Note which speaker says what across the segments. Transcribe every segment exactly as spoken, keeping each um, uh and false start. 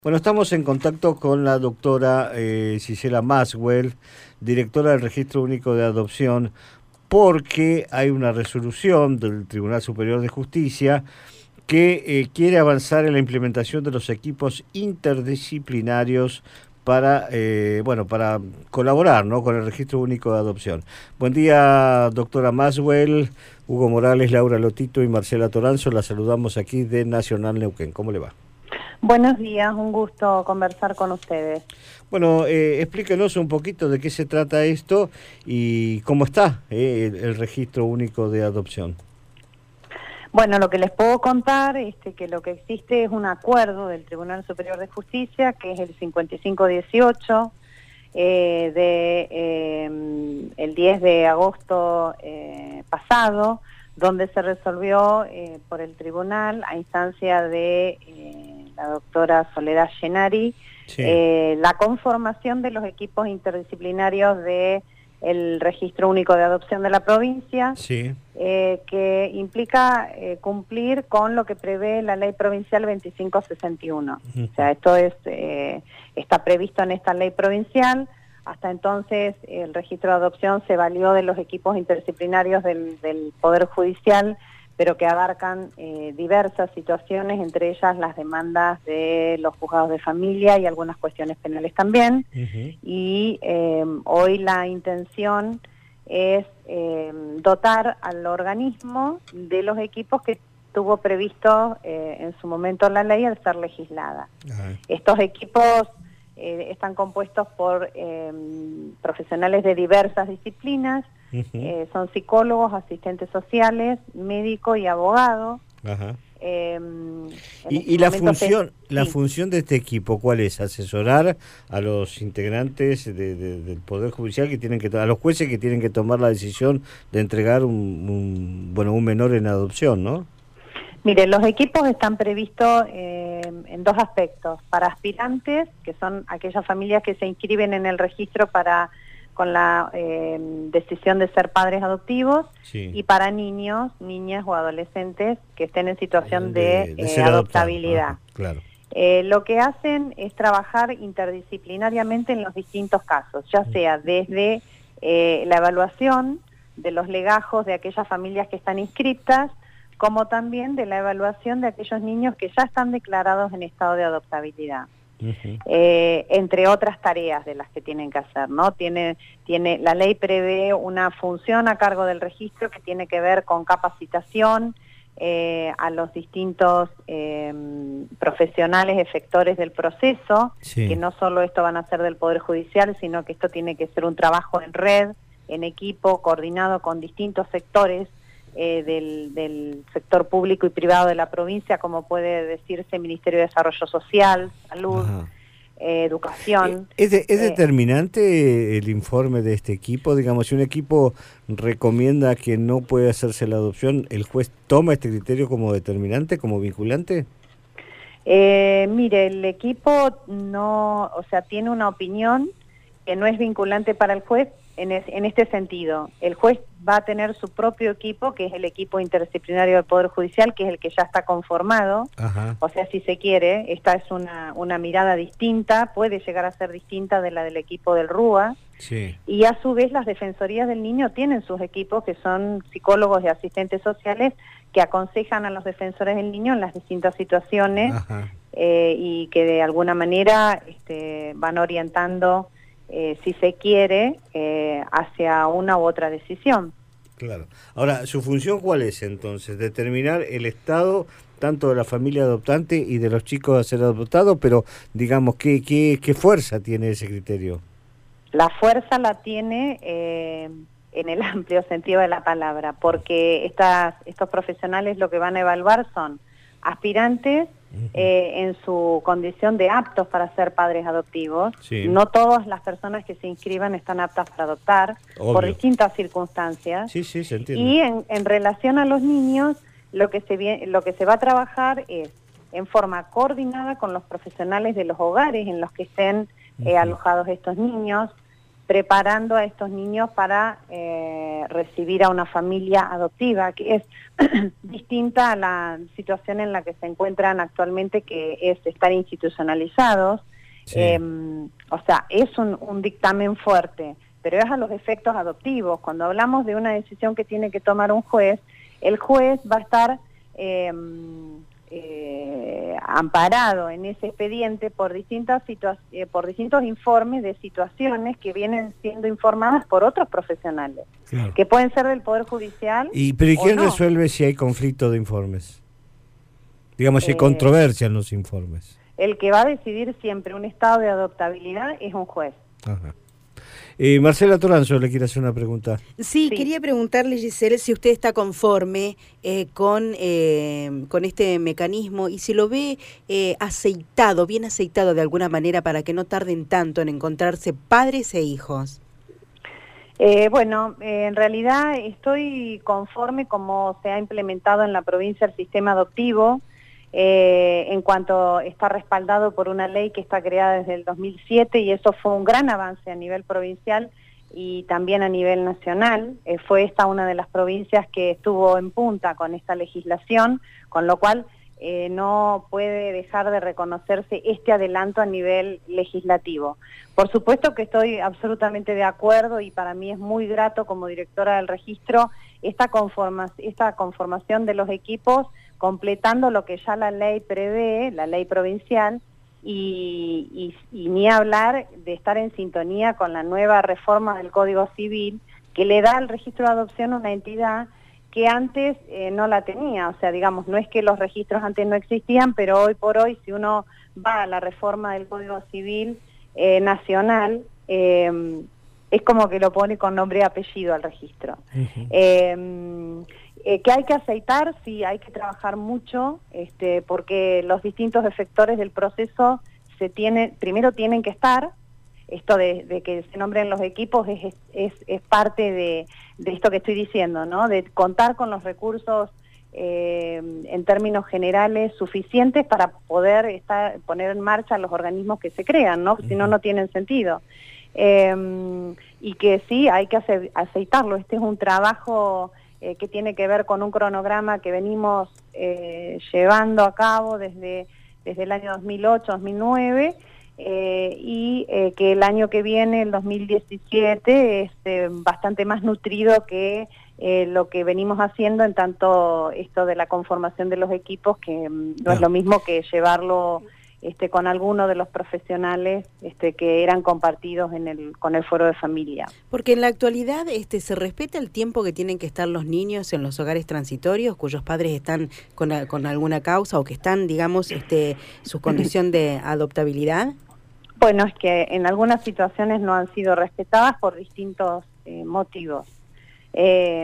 Speaker 1: Bueno, estamos en contacto con la doctora eh, Gisela Maswell, directora del Registro Único de Adopción, porque hay una resolución del Tribunal Superior de Justicia que eh, quiere avanzar en la implementación de los equipos interdisciplinarios para, eh, bueno, para colaborar, ¿no?, con el Registro Único de Adopción. Buen día, doctora Maswell, Hugo Morales, Laura Lotito y Marcela Toranzo. La saludamos aquí de Nacional Neuquén. ¿Cómo le va?
Speaker 2: Buenos días, un gusto conversar con ustedes.
Speaker 1: Bueno, eh, explíquenos un poquito de qué se trata esto y cómo está eh, el, el Registro Único de Adopción.
Speaker 2: Bueno, lo que les puedo contar es que lo que existe es un acuerdo del Tribunal Superior de Justicia, que es el cincuenta y cinco dieciocho, eh, de eh, el diez de agosto eh, pasado, donde se resolvió eh, por el tribunal a instancia de eh, la doctora Soledad Llenari, sí. eh, la conformación de los equipos interdisciplinarios de el Registro Único de Adopción de la provincia, sí. eh, que implica eh, cumplir con lo que prevé la Ley Provincial veinticinco sesenta y uno. Uh-huh. O sea, esto es eh, está previsto en esta ley provincial. Hasta entonces el registro de adopción se valió de los equipos interdisciplinarios del, del Poder Judicial, pero que abarcan eh, diversas situaciones, entre ellas las demandas de los juzgados de familia y algunas cuestiones penales también. Uh-huh. Y eh, hoy la intención es eh, dotar al organismo de los equipos que tuvo previsto eh, en su momento la ley al ser legislada. Uh-huh. Estos equipos Eh, están compuestos por eh, profesionales de diversas disciplinas, uh-huh. eh, son psicólogos, asistentes sociales, médico y abogado. Ajá. Eh,
Speaker 1: y este y la función se, la sí. función de este equipo, ¿cuál es? Asesorar a los integrantes de, de, del Poder Judicial que tienen que a los jueces que tienen que tomar la decisión de entregar un, un bueno un menor en adopción, ¿no?
Speaker 2: Mire, los equipos están previstos eh, en dos aspectos. Para aspirantes, que son aquellas familias que se inscriben en el registro para con la eh, decisión de ser padres adoptivos, sí. y para niños, niñas o adolescentes que estén en situación de, de, de eh, adoptabilidad. Ajá, claro. Eh, lo que hacen es trabajar interdisciplinariamente en los distintos casos, ya sea desde eh, la evaluación de los legajos de aquellas familias que están inscritas, como también de la evaluación de aquellos niños que ya están declarados en estado de adoptabilidad. Uh-huh. eh, entre otras tareas de las que tienen que hacer, ¿no? Tiene, tiene, la ley prevé una función a cargo del registro que tiene que ver con capacitación eh, a los distintos eh, profesionales efectores del proceso, sí. que no solo esto van a ser del Poder Judicial, sino que esto tiene que ser un trabajo en red, en equipo, coordinado con distintos sectores Eh, del, del sector público y privado de la provincia, como puede decirse Ministerio de Desarrollo Social, Salud, eh, Educación.
Speaker 1: ¿Es, de, es eh, determinante el informe de este equipo? Digamos, si un equipo recomienda que no puede hacerse la adopción, ¿el juez toma este criterio como determinante, como vinculante?
Speaker 2: Eh, mire, el equipo no, o sea, tiene una opinión que no es vinculante para el juez en, es, en este sentido. El juez va a tener su propio equipo, que es el equipo interdisciplinario del Poder Judicial, que es el que ya está conformado. Ajá. O sea, si se quiere, esta es una, una mirada distinta, puede llegar a ser distinta de la del equipo del R U A. Sí. Y a su vez las defensorías del niño tienen sus equipos, que son psicólogos y asistentes sociales, que aconsejan a los defensores del niño en las distintas situaciones, eh, y que de alguna manera este, van orientando, Eh, si se quiere, eh, hacia una u otra decisión.
Speaker 1: Claro. Ahora, ¿su función cuál es entonces? Determinar el estado tanto de la familia adoptante y de los chicos a ser adoptados, pero digamos, ¿qué, qué, qué fuerza tiene ese criterio?
Speaker 2: La fuerza la tiene eh, en el amplio sentido de la palabra, porque estas, estos profesionales lo que van a evaluar son aspirantes, Eh, en su condición de aptos para ser padres adoptivos. Sí. No todas las personas que se inscriban están aptas para adoptar, obvio, por distintas circunstancias. Sí, sí, se entiende. Y en, en relación a los niños, lo que se viene, lo que se va a trabajar es en forma coordinada con los profesionales de los hogares en los que estén eh, uh-huh. alojados estos niños, preparando a estos niños para eh, recibir a una familia adoptiva, que es distinta a la situación en la que se encuentran actualmente, que es estar institucionalizados. Sí. Eh, o sea, es un, un dictamen fuerte, pero es a los efectos adoptivos. Cuando hablamos de una decisión que tiene que tomar un juez, el juez va a estar eh, eh, amparado en ese expediente por distintas eh, por distintos informes de situaciones que vienen siendo informadas por otros profesionales, claro, que pueden ser del Poder Judicial.
Speaker 1: ¿Y, pero ¿y quién no resuelve si hay conflicto de informes? Digamos, si hay eh, controversia en los informes.
Speaker 2: El que va a decidir siempre un estado de adoptabilidad es un juez.
Speaker 1: Ajá. Eh, Marcela Toranzo le quiere hacer una pregunta.
Speaker 3: Sí, sí. Quería preguntarle, Giselle, si usted está conforme eh, con, eh, con este mecanismo y si lo ve eh, aceitado, bien aceitado de alguna manera para que no tarden tanto en encontrarse padres e hijos.
Speaker 2: Eh, bueno, eh, en realidad estoy conforme como se ha implementado en la provincia el sistema adoptivo. Eh, en cuanto está respaldado por una ley que está creada desde el dos mil siete, y eso fue un gran avance a nivel provincial y también a nivel nacional. Eh, fue esta una de las provincias que estuvo en punta con esta legislación, con lo cual eh, no puede dejar de reconocerse este adelanto a nivel legislativo. Por supuesto que estoy absolutamente de acuerdo y para mí es muy grato como directora del registro esta, conforma, esta conformación de los equipos, completando lo que ya la ley prevé, la ley provincial, y, y, y ni hablar de estar en sintonía con la nueva reforma del Código Civil, que le da al registro de adopción una entidad que antes eh, no la tenía. O sea, digamos, no es que los registros antes no existían, pero hoy por hoy, si uno va a la reforma del Código Civil eh, nacional, eh, es como que lo pone con nombre y apellido al registro. Uh-huh. eh, Eh, que hay que aceitar, sí, hay que trabajar mucho, este, porque los distintos efectores del proceso se tienen, primero tienen que estar, esto de, de que se nombren los equipos es, es, es parte de, de esto que estoy diciendo, ¿no? De contar con los recursos eh, en términos generales suficientes para poder estar, poner en marcha los organismos que se crean, ¿no? Si no, no tienen sentido. Eh, y que sí, hay que ace, aceitarlo, este es un trabajo Eh, que tiene que ver con un cronograma que venimos eh, llevando a cabo desde, desde el año dos mil ocho, dos mil nueve, eh, y eh, que el año que viene, el dos mil diecisiete, es eh, bastante más nutrido que eh, lo que venimos haciendo, en tanto esto de la conformación de los equipos, que mm, no, no es lo mismo que llevarlo este, con alguno de los profesionales este, que eran compartidos en el, con el foro de familia.
Speaker 3: Porque en la actualidad este, se respeta el tiempo que tienen que estar los niños en los hogares transitorios, cuyos padres están con, con alguna causa o que están, digamos, este, su condición de adoptabilidad.
Speaker 2: Bueno, es que en algunas situaciones no han sido respetadas por distintos eh, motivos. Eh,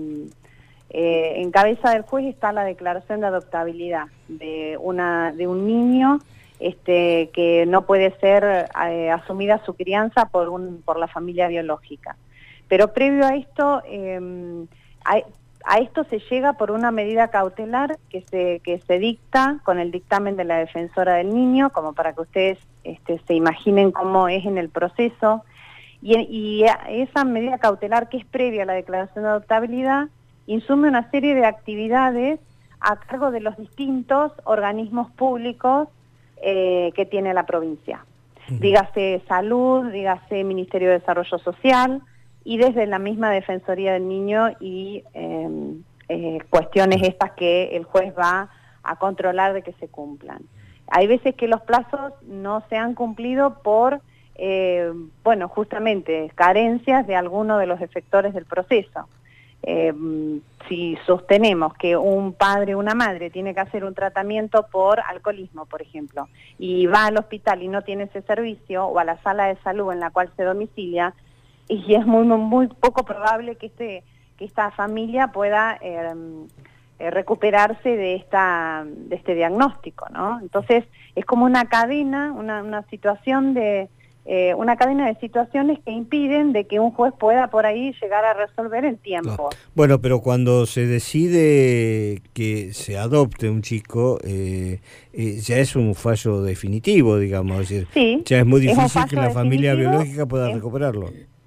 Speaker 2: eh, en cabeza del juez está la declaración de adoptabilidad de, una, de un niño Este, que no puede ser eh, asumida su crianza por, un, por la familia biológica. Pero previo a esto, eh, a, a esto se llega por una medida cautelar que se, que se dicta con el dictamen de la defensora del niño, como para que ustedes este, se imaginen cómo es en el proceso, y, y esa medida cautelar, que es previa a la declaración de adoptabilidad, insume una serie de actividades a cargo de los distintos organismos públicos Eh, que tiene la provincia. Uh-huh. Dígase salud, dígase Ministerio de Desarrollo Social, y desde la misma Defensoría del Niño y eh, eh, cuestiones estas que el juez va a controlar de que se cumplan. Hay veces que los plazos no se han cumplido por, eh, bueno, justamente carencias de alguno de los efectores del proceso. Eh, si sostenemos que un padre o una madre tiene que hacer un tratamiento por alcoholismo, por ejemplo, y va al hospital y no tiene ese servicio, o a la sala de salud en la cual se domicilia, y es muy muy poco probable que este que esta familia pueda eh, eh, recuperarse de esta de este diagnóstico, ¿no? Entonces es como una cadena, una, una situación de Eh, una cadena de situaciones que impiden de que un juez pueda por ahí llegar a resolver en tiempo.
Speaker 1: No. Bueno, pero cuando se decide que se adopte un chico, eh, eh, ya es un fallo definitivo, digamos. Es decir,
Speaker 2: sí,
Speaker 1: ya es muy difícil es que la familia biológica pueda es, recuperarlo.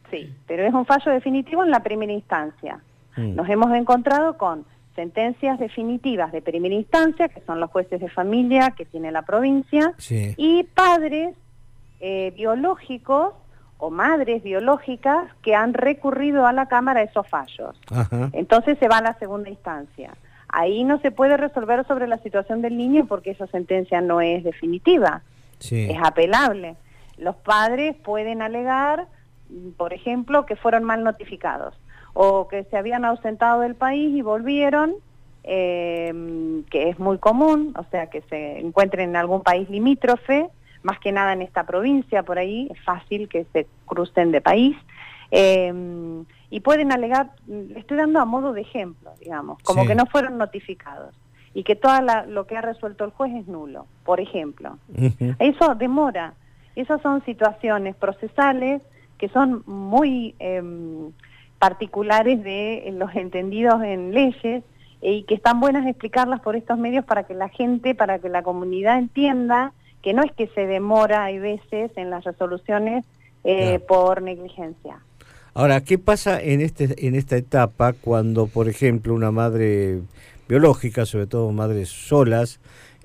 Speaker 2: sí, pero es un fallo definitivo en la primera instancia. Mm. Nos hemos encontrado con sentencias definitivas de primera instancia, que son los jueces de familia que tiene la provincia, sí. y padres eh, biológicos o madres biológicas que han recurrido a la Cámara esos fallos. Ajá. Entonces se va a la segunda instancia. Ahí no se puede resolver sobre la situación del niño porque esa sentencia no es definitiva, sí. es apelable. Los padres pueden alegar, por ejemplo, que fueron mal notificados o que se habían ausentado del país y volvieron, eh, que es muy común, o sea, que se encuentren en algún país limítrofe, más que nada en esta provincia, por ahí, es fácil que se crucen de país, eh, y pueden alegar, le estoy dando a modo de ejemplo, digamos, como sí. que no fueron notificados, y que todo lo que ha resuelto el juez es nulo, por ejemplo. Uh-huh. Eso demora, esas son situaciones procesales que son muy eh, particulares de los entendidos en leyes, y que están buenas explicarlas por estos medios para que la gente, para que la comunidad entienda que no es que se demora, hay veces, en las resoluciones eh, no. por negligencia.
Speaker 1: Ahora, ¿qué pasa en este en esta etapa cuando, por ejemplo, una madre biológica, sobre todo madres solas,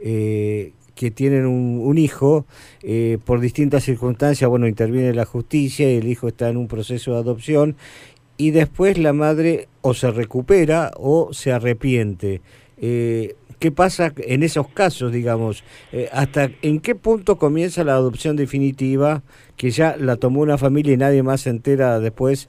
Speaker 1: eh, que tienen un, un hijo, eh, por distintas circunstancias, bueno, interviene la justicia y el hijo está en un proceso de adopción, y después la madre o se recupera o se arrepiente? Eh, ¿Qué pasa en esos casos, digamos? Eh, ¿Hasta en qué punto comienza la adopción definitiva, que ya la tomó una familia y nadie más se entera después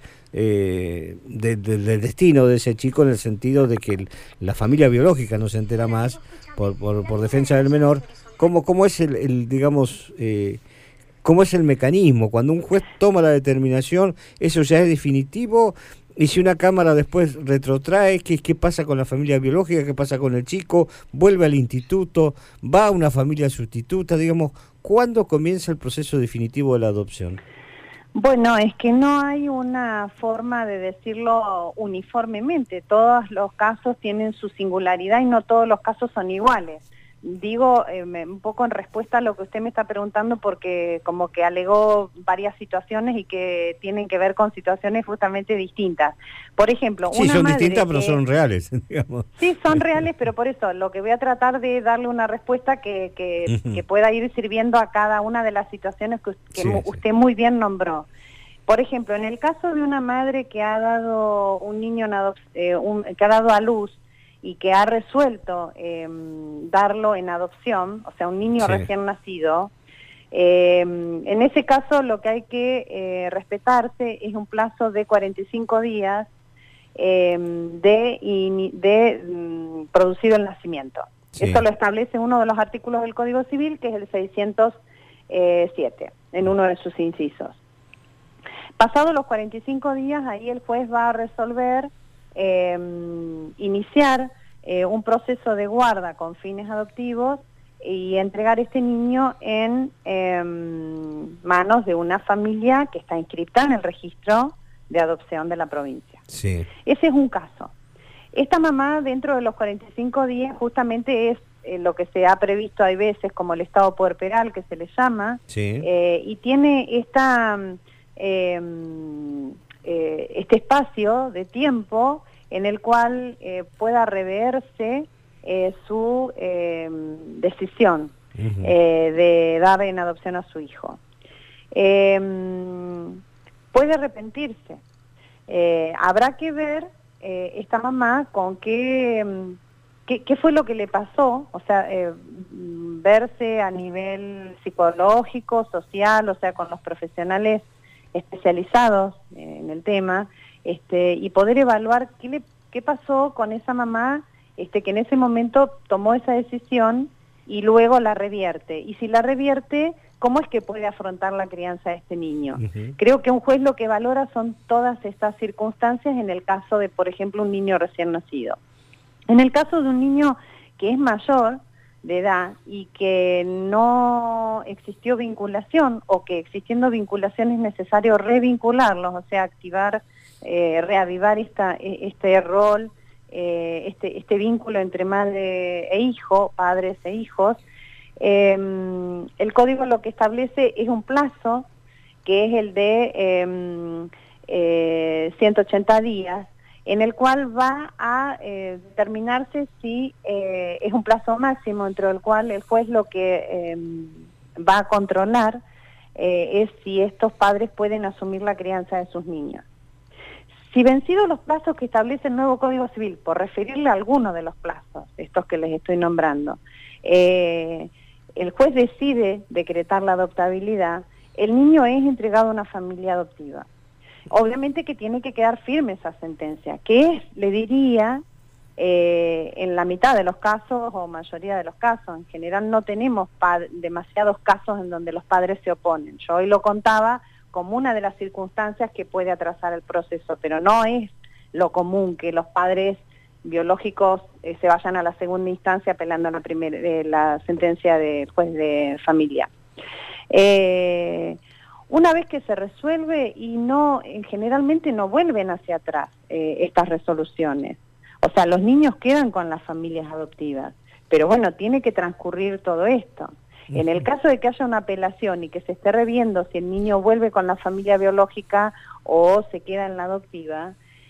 Speaker 1: eh, de, de, del destino de ese chico, en el sentido de que el, la familia biológica no se entera más por, por, por defensa del menor? ¿Cómo, cómo es el, el digamos, eh, cómo es el mecanismo? Cuando un juez toma la determinación, ¿eso ya es definitivo? Y si una cámara después retrotrae, ¿qué, qué pasa con la familia biológica? ¿Qué pasa con el chico? ¿Vuelve al instituto? ¿Va a una familia sustituta? Digamos, ¿cuándo comienza el proceso definitivo de la adopción?
Speaker 2: Bueno, es que no hay una forma de decirlo uniformemente. Todos los casos tienen su singularidad y no todos los casos son iguales. Digo, eh, un poco en respuesta a lo que usted me está preguntando, porque como que alegó varias situaciones y que tienen que ver con situaciones justamente distintas. Por ejemplo,
Speaker 1: sí,
Speaker 2: una
Speaker 1: son
Speaker 2: madre
Speaker 1: distintas,
Speaker 2: que,
Speaker 1: pero son reales, digamos.
Speaker 2: Sí, son reales, pero por eso lo que voy a tratar de darle una respuesta que, que, uh-huh. que pueda ir sirviendo a cada una de las situaciones que, que sí, usted sí. muy bien nombró. Por ejemplo, en el caso de una madre que ha dado un niño, eh, un, que ha dado a luz y que ha resuelto eh, darlo en adopción, o sea, un niño sí. recién nacido, eh, en ese caso lo que hay que eh, respetarse es un plazo de cuarenta y cinco días eh, de, in, de mm, producido el nacimiento. Sí. Esto lo establece uno de los artículos del Código Civil, que es el seiscientos siete, en uno de sus incisos. Pasados los cuarenta y cinco días, ahí el juez va a resolver Eh, iniciar eh, un proceso de guarda con fines adoptivos y entregar este niño en eh, manos de una familia que está inscripta en el registro de adopción de la provincia.
Speaker 1: Sí.
Speaker 2: Ese es un caso. Esta mamá, dentro de los cuarenta y cinco días, justamente es eh, lo que se ha previsto, hay veces, como el estado puerperal, que se le llama,
Speaker 1: sí.
Speaker 2: eh, y tiene esta... Eh, Eh, este espacio de tiempo en el cual eh, pueda reverse eh, su eh, decisión uh-huh. eh, de dar en adopción a su hijo. Eh, puede arrepentirse. Eh, habrá que ver eh, esta mamá con qué, qué, qué fue lo que le pasó, o sea, eh, verse a nivel psicológico, social, o sea, con los profesionales especializados en el tema, este, y poder evaluar qué, le, qué pasó con esa mamá este, que en ese momento tomó esa decisión y luego la revierte. Y si la revierte, ¿cómo es que puede afrontar la crianza de este niño? Uh-huh. Creo que un juez lo que valora son todas estas circunstancias en el caso de, por ejemplo, un niño recién nacido. En el caso de un niño que es mayor de edad y que no existió vinculación, o que existiendo vinculación es necesario revincularlos, o sea, activar, eh, reavivar esta, este rol, eh, este, este vínculo entre madre e hijo, padres e hijos. Eh, el código lo que establece es un plazo, que es el de eh, eh, ciento ochenta días, en el cual va a eh, determinarse si eh, es un plazo máximo dentro del cual el juez lo que eh, va a controlar eh, es si estos padres pueden asumir la crianza de sus niños. Si vencidos los plazos que establece el nuevo Código Civil, por referirle a alguno de los plazos, estos que les estoy nombrando, eh, el juez decide decretar la adoptabilidad, el niño es entregado a una familia adoptiva. Obviamente que tiene que quedar firme esa sentencia, que es, le diría, eh, en la mitad de los casos o mayoría de los casos. En general no tenemos demasiados casos en donde los padres se oponen. Yo hoy lo contaba como una de las circunstancias que puede atrasar el proceso, pero no es lo común que los padres biológicos eh, se vayan a la segunda instancia apelando a la, primera, eh, la sentencia del juez de familia. Eh, una vez que se resuelve y no, generalmente no vuelven hacia atrás eh, estas resoluciones. O sea, los niños quedan con las familias adoptivas, pero bueno, tiene que transcurrir todo esto. En el caso de que haya una apelación y que se esté reviendo si el niño vuelve con la familia biológica o se queda en la adoptiva,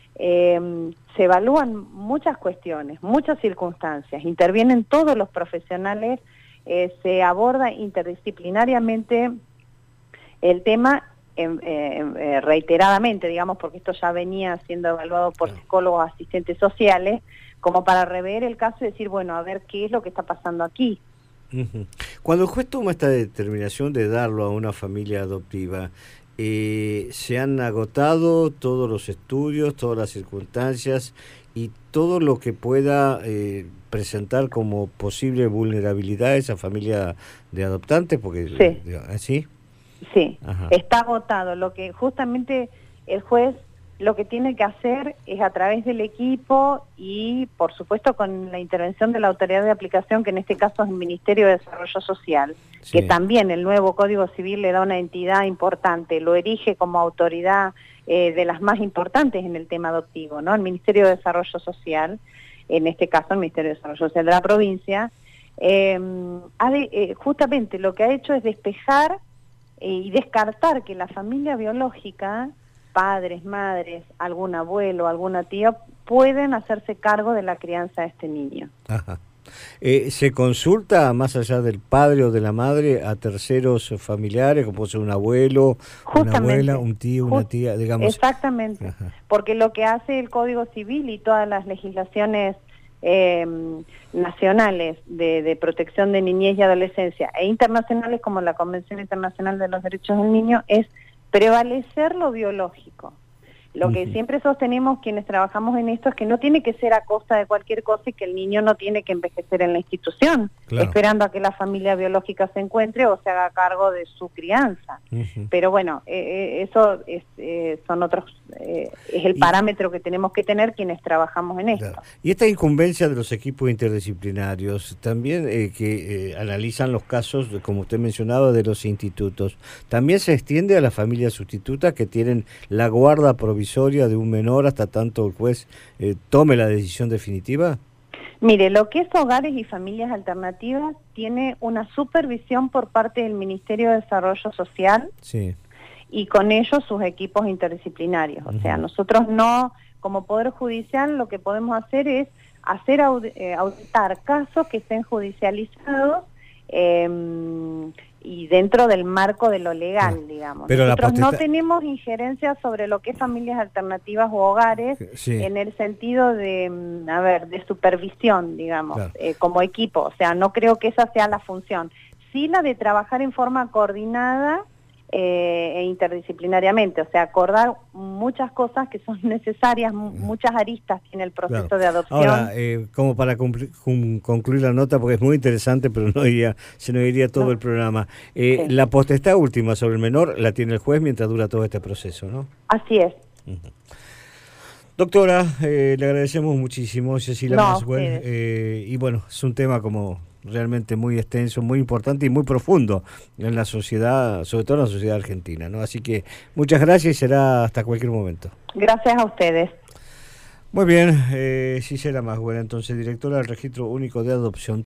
Speaker 2: eh, se evalúan muchas cuestiones, muchas circunstancias, intervienen todos los profesionales, eh, se aborda interdisciplinariamente el tema eh, eh, reiteradamente, digamos, porque esto ya venía siendo evaluado por psicólogos, asistentes sociales, como para rever el caso y decir, bueno, a ver qué es lo que está pasando aquí.
Speaker 1: Cuando el juez toma esta determinación de darlo a una familia adoptiva, eh, ¿se han agotado todos los estudios, todas las circunstancias y todo lo que pueda eh, presentar como posible vulnerabilidad a esa familia de adoptantes? Porque,
Speaker 2: sí,
Speaker 1: ¿sí?
Speaker 2: Sí, está agotado. Lo que justamente el juez lo que tiene que hacer es a través del equipo y por supuesto con la intervención de la autoridad de aplicación, que en este caso es el Ministerio de Desarrollo Social, sí, que también el nuevo Código Civil le da una entidad importante, lo erige como autoridad eh, de las más importantes en el tema adoptivo, ¿no? El Ministerio de Desarrollo Social, en este caso el Ministerio de Desarrollo Social de la provincia, eh, ha de, eh, justamente lo que ha hecho es despejar eh, y descartar que la familia biológica, padres, madres, algún abuelo, alguna tía, pueden hacerse cargo de la crianza de este niño.
Speaker 1: Ajá. Eh, ¿Se consulta, más allá del padre o de la madre, a terceros familiares, como puede ser un abuelo, una abuela, un tío, una tía, digamos?
Speaker 2: Exactamente, ajá, porque lo que hace el Código Civil y todas las legislaciones eh, nacionales de, de protección de niñez y adolescencia e internacionales, como la Convención Internacional de los Derechos del Niño, es prevalecer lo biológico. Lo que uh-huh. siempre sostenemos quienes trabajamos en esto es que no tiene que ser a costa de cualquier cosa y que el niño no tiene que envejecer en la institución, claro, esperando a que la familia biológica se encuentre o se haga cargo de su crianza. Uh-huh. Pero bueno, eh, eso es, eh, son otros, eh, es el y, parámetro que tenemos que tener quienes trabajamos en esto.
Speaker 1: Claro. Y esta incumbencia de los equipos interdisciplinarios, también eh, que eh, analizan los casos, como usted mencionaba, de los institutos, ¿también se extiende a las familias sustitutas que tienen la guarda provisoria de un menor hasta tanto el juez eh, tome la decisión definitiva?
Speaker 2: Mire, lo que es hogares y familias alternativas tiene una supervisión por parte del Ministerio de Desarrollo Social, sí, y con ellos sus equipos interdisciplinarios. Uh-huh. O sea, nosotros no, como Poder Judicial, lo que podemos hacer es hacer aud- eh, auditar casos que estén judicializados eh, y dentro del marco de lo legal, sí, digamos.
Speaker 1: Pero
Speaker 2: nosotros
Speaker 1: potestad...
Speaker 2: no tenemos injerencia sobre lo que es familias alternativas u hogares, sí, en el sentido de, a ver, de supervisión, digamos, claro, eh, como equipo. O sea, no creo que esa sea la función. Sí la de trabajar en forma coordinada eh, e interdisciplinariamente, o sea, acordar muchas cosas que son necesarias, muchas aristas en el proceso, claro, de adopción.
Speaker 1: Ahora, eh, como para cumplir, cum, concluir la nota, porque es muy interesante, pero no iría, se nos iría todo no. el programa. Eh, sí. La potestad última sobre el menor la tiene el juez mientras dura todo este proceso, ¿no?
Speaker 2: Así es.
Speaker 1: Uh-huh. Doctora, eh, le agradecemos muchísimo, Cecilia
Speaker 2: no,
Speaker 1: Maswell, eh, y bueno, es un tema como realmente muy extenso, muy importante y muy profundo en la sociedad, sobre todo en la sociedad argentina, ¿no? Así que muchas gracias y será hasta cualquier momento.
Speaker 2: Gracias a ustedes.
Speaker 1: Muy bien, eh, Cecilia Maswell, entonces directora del Registro Único de Adopción.